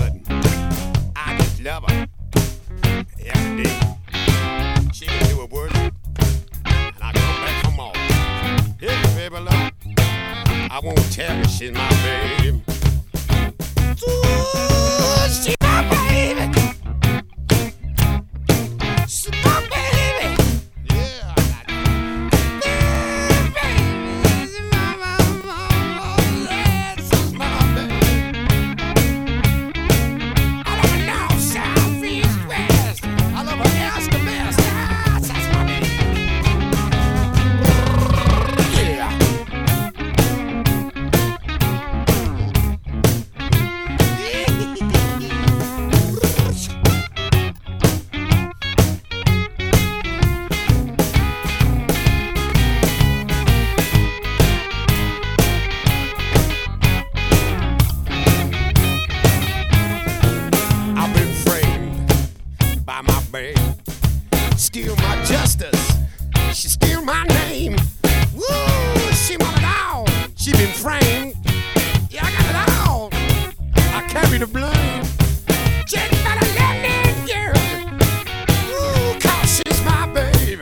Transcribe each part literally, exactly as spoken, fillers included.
but I just love her. Every day. She can do a word, and I come back from all. Yeah, baby, love. I won't tell you she's my baby. Ooh, she's my baby. She's my baby. Yeah, I got you. Baby, she's my, my, my, my, yeah, she's my baby. I love her north, south, east, west. I love her east to west. Ah, that's my baby. Yeah. I've been framed by my babe. Steal my justice. She steal my name. Woo! She want it all. She been framed. Yeah, I got it all. I carry the blame. Just better let me girl. Ooh, 'cause she's my baby.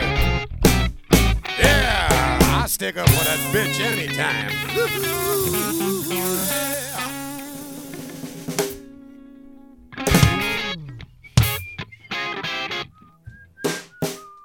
Yeah, I stick up for that bitch anytime. Ooh, yeah.